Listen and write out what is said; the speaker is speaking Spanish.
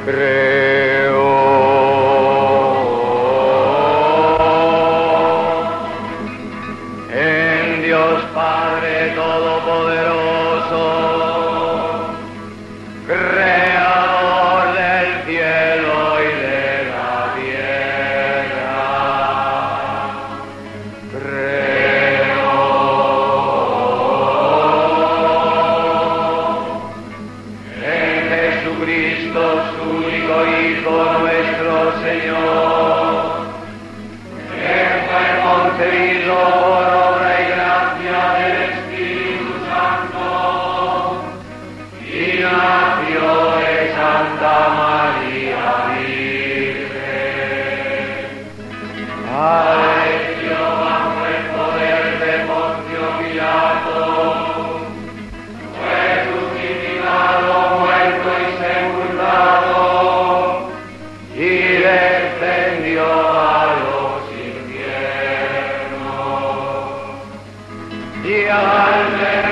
Creo en Dios Padre Todopoderoso, Creador del cielo y de la tierra. Creo en Jesucristo, su único Hijo, nuestro Señor, que fue concebido por obra y gracia del Espíritu Santo y nació de Santa María Virgen. Padeció bajo el poder de Poncio Pilato, fue crucificado, muerto y sepultado, y descendió a los infiernos. Y al